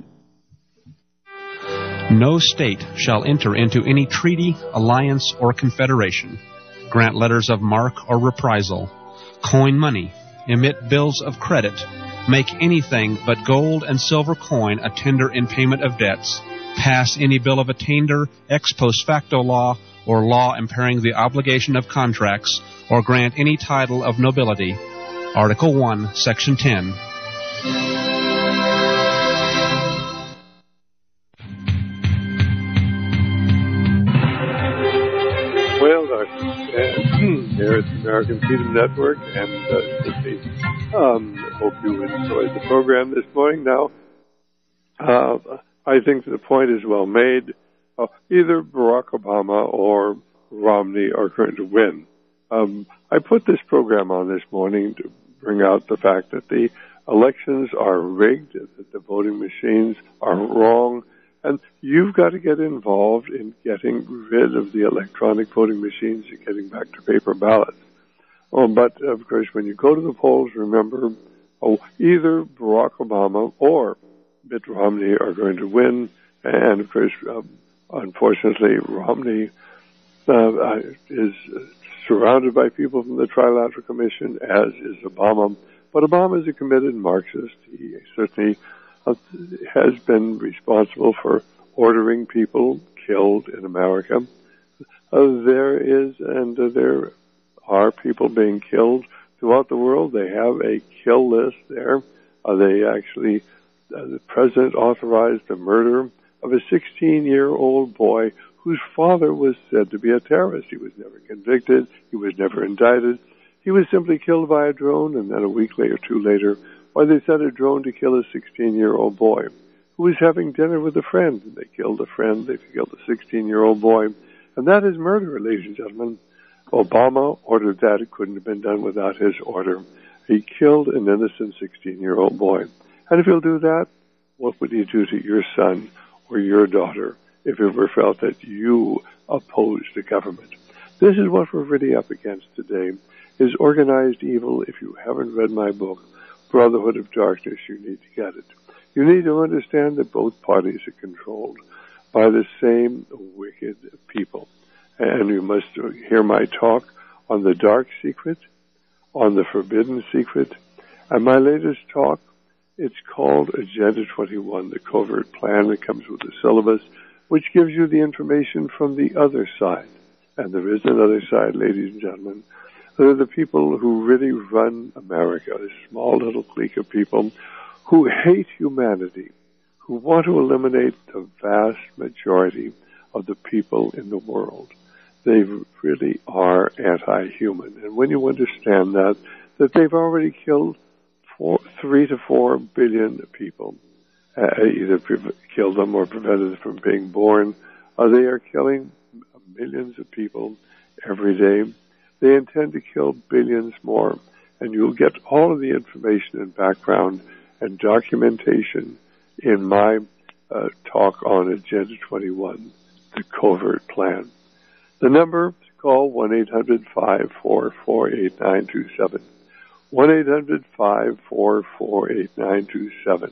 No state shall enter into any treaty, alliance, or confederation, grant letters of marque or reprisal, coin money, emit bills of credit, make anything but gold and silver coin a tender in payment of debts, pass any bill of attainder, ex post facto law, or law impairing the obligation of contracts, or grant any title of nobility. Article one, Section ten. Well, Doctor here at the American Freedom Network, and uh, um, hope you enjoyed the program this morning. Now, uh, I think the point is well made. Uh, either Barack Obama or Romney are going to win. Um, I put this program on this morning to bring out the fact that the elections are rigged, that the voting machines are wrong, and you've got to get involved in getting rid of the electronic voting machines and getting back to paper ballots. Oh, but, of course, when you go to the polls, remember, oh, either Barack Obama or Mitt Romney are going to win. And, of course, um, unfortunately, Romney uh, is surrounded by people from the Trilateral Commission, as is Obama. But Obama is a committed Marxist. He certainly uh, has been responsible for ordering people killed in America. Uh, there is, and uh, there are people being killed throughout the world. They have a kill list there. Uh, they actually, uh, the president authorized the murder of a sixteen-year-old boy whose father was said to be a terrorist. He was never convicted. He was never indicted. He was simply killed by a drone, and then a week later, two later, why they sent a drone to kill a sixteen-year-old boy who was having dinner with a friend. They killed a friend. They killed a sixteen-year-old boy. And that is murder, ladies and gentlemen. Obama ordered that. It couldn't have been done without his order. He killed an innocent sixteen-year-old boy. And if he'll do that, what would he do to your son or your daughter if it were felt that you opposed the government? This is what we're really up against today, is organized evil. If you haven't read my book, Brotherhood of Darkness, you need to get it. You need to understand that both parties are controlled by the same wicked people. And you must hear my talk on the dark secret, on the forbidden secret, and my latest talk, it's called Agenda twenty-one, the covert plan that comes with the syllabus, which gives you the information from the other side. And there is another side, ladies and gentlemen. They're the people who really run America, a small little clique of people who hate humanity, who want to eliminate the vast majority of the people in the world. They really are anti-human. And when you understand that, that they've already killed four, three to four billion people, uh, either pre- killed them or prevented them from being born, uh, they are killing millions of people every day. They intend to kill billions more. And you'll get all of the information and background and documentation in my uh, talk on Agenda twenty-one, the covert plan. The number to call, one eight hundred five four four eight nine two seven. one eight hundred five four four eight nine two seven.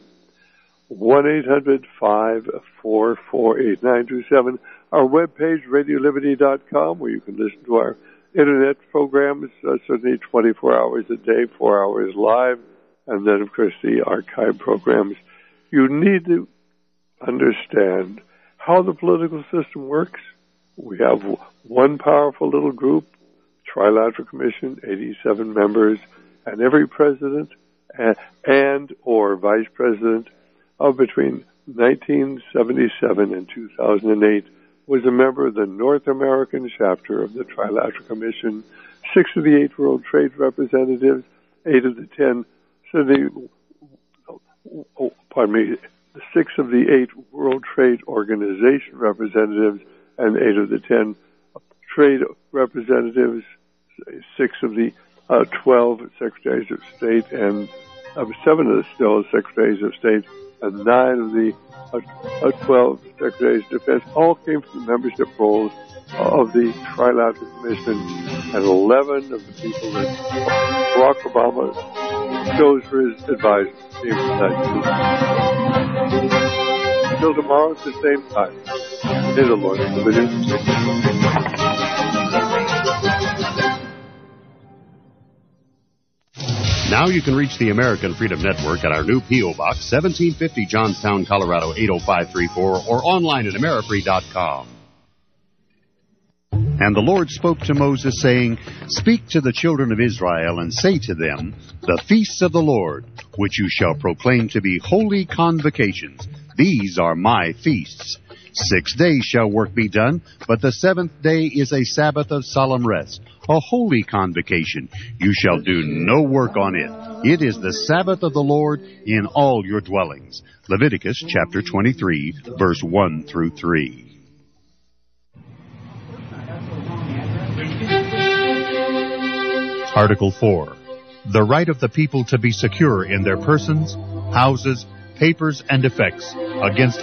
one eight hundred five four four eight nine two seven. Our webpage, radio liberty dot com, where you can listen to our internet programs, uh, certainly twenty-four hours a day, four hours live, and then, of course, the archive programs. You need to understand how the political system works. We have one powerful little group, Trilateral Commission, eighty-seven members, and every president and, and or vice president of between nineteen seventy-seven and two thousand eight was a member of the North American chapter of the Trilateral Commission. Six of the eight World Trade Representatives, eight of the ten, so the, oh, pardon me, six of the eight World Trade Organization representatives and eight of the ten trade representatives, six of the uh, twelve secretaries of state, and uh, seven of the still secretaries of state, and nine of the uh, twelve secretaries of defense all came from the membership rolls of the Trilateral Commission, and eleven of the people that Barack Obama chose for his advisors came from that group. Until tomorrow at the same time, may the Lord be with you. Now you can reach the American Freedom Network at our new P O. Box, seventeen fifty Johnstown, Colorado, eight oh five three four, or online at amerifree dot com. And the Lord spoke to Moses, saying, Speak to the children of Israel, and say to them, The feasts of the Lord, which you shall proclaim to be holy convocations, these are my feasts. Six days shall work be done, but the seventh day is a Sabbath of solemn rest, a holy convocation. You shall do no work on it. It is the Sabbath of the Lord in all your dwellings. Leviticus chapter twenty-three, verse one through three. Article four. The right of the people to be secure in their persons, houses, papers, and effects against